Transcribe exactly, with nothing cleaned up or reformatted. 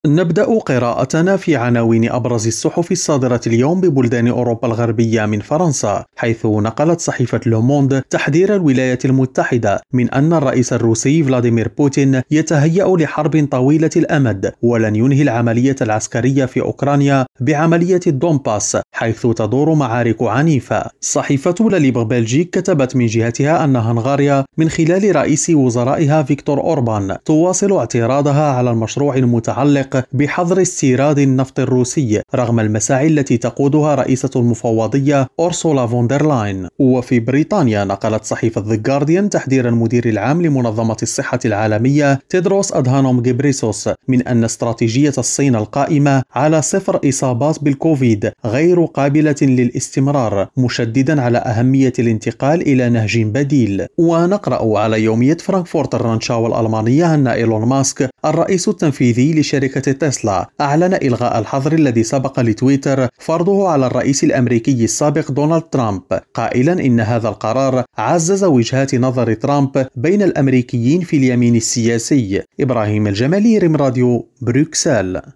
نبدأ قراءتنا في عناوين أبرز الصحف الصادرة اليوم ببلدان أوروبا الغربية من فرنسا، حيث نقلت صحيفة لوموند تحذير الولايات المتحدة من أن الرئيس الروسي فلاديمير بوتين يتهيأ لحرب طويلة الأمد ولن ينهي العملية العسكرية في أوكرانيا بعملية الدونباس، حيث تدور معارك عنيفة. صحيفة لليبر بلجيك كتبت من جهتها أن هنغاريا من خلال رئيس وزرائها فيكتور أوربان تواصل اعتراضها على المشروع المتعلق بحظر استيراد النفط الروسي رغم المساعي التي تقودها رئيسة المفوضية أورسولا فوندر لاين. وفي بريطانيا نقلت صحيفة The Guardian تحذير المدير العام لمنظمة الصحة العالمية تيدروس أدهانوم غيبريسوس من أن استراتيجية الصين القائمة على صفر إصابات بالكوفيد غير قابلة للاستمرار، مشددا على أهمية الانتقال إلى نهج بديل. ونقرأ على يومية فرانكفورت الرانشاو الألمانية أن إيلون ماسك الرئيس التنفيذي لشركة تسلا أعلن إلغاء الحظر الذي سبق لتويتر فرضه على الرئيس الأمريكي السابق دونالد ترامب، قائلا إن هذا القرار عزز وجهات نظر ترامب بين الأمريكيين في اليمين السياسي. إبراهيم الجمالي، ريم راديو، بروكسل.